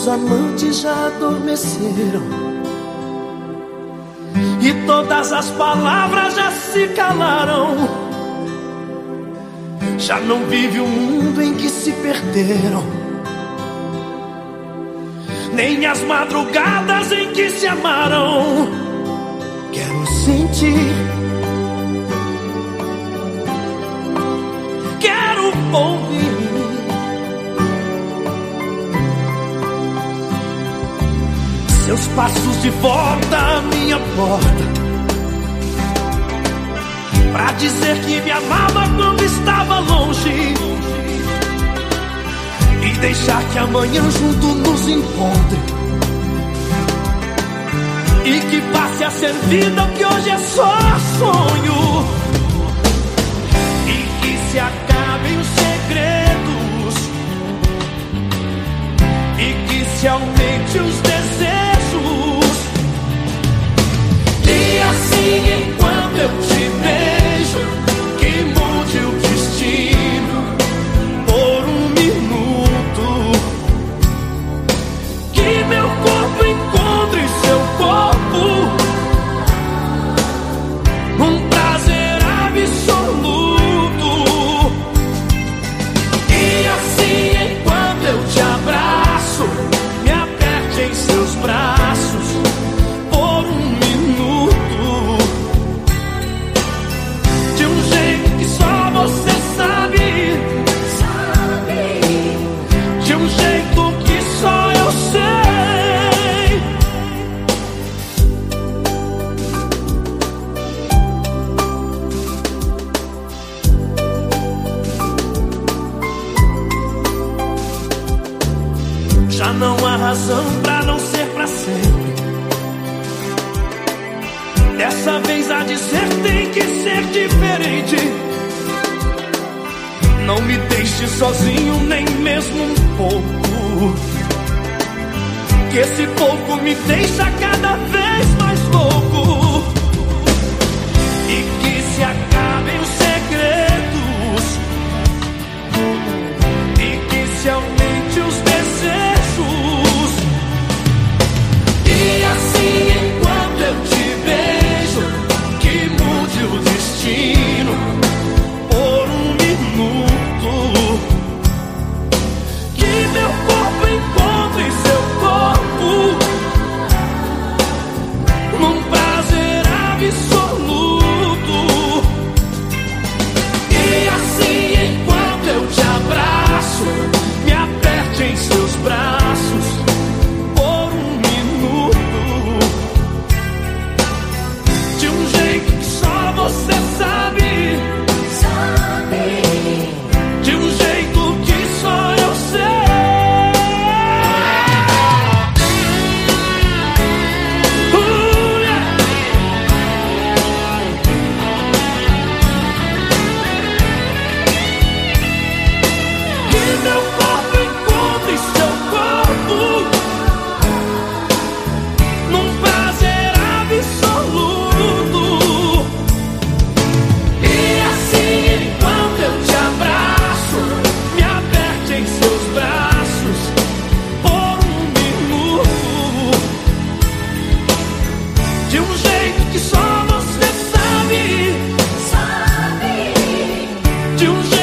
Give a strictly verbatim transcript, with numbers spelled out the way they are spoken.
Meus amantes já adormeceram e todas as palavras já se calaram. Já não vive o mundo em que se perderam, nem as madrugadas em que se amaram. Quero sentir, quero ouvir seus passos de volta à minha porta, pra dizer que me amava quando estava longe, e deixar que amanhã junto nos encontre, e que passe a ser vida o que hoje é só sonho, e que se acabem os segredos, e que se aumente os desejos. E assim, enquanto eu te beijo, que mude o destino por um minuto, que meu corpo encontre seu corpo num prazer absoluto. E assim, enquanto eu te abraço, me aperte em seus braços por um minuto, de um jeito que só você sabe, sabe, de um jeito que só eu sei. Já não há razão pra não ser pra sempre. Dessa vez a dizer tem que ser diferente. Não me deixe sozinho nem mesmo um pouco, que esse pouco me deixa cada vez mais louco. E que se acabem os segredos, e que se aumente os desejos. E assim, enquanto eu te beijo, que mude o destino por um minuto, que meu corpo encontre seu corpo num prazer absoluto. E assim, enquanto eu te abraço, me aperte em seus braços por um minuto, de um jeito que só você sabe, sabe, de um jeito que só eu sei. Uh, yeah. Que meu corpo encontre seu corpo num prazer absoluto. E assim, enquanto eu te abraço, me aperte em seus braços por um minuto, de um jeito que só você sabe, sabe, de um jeito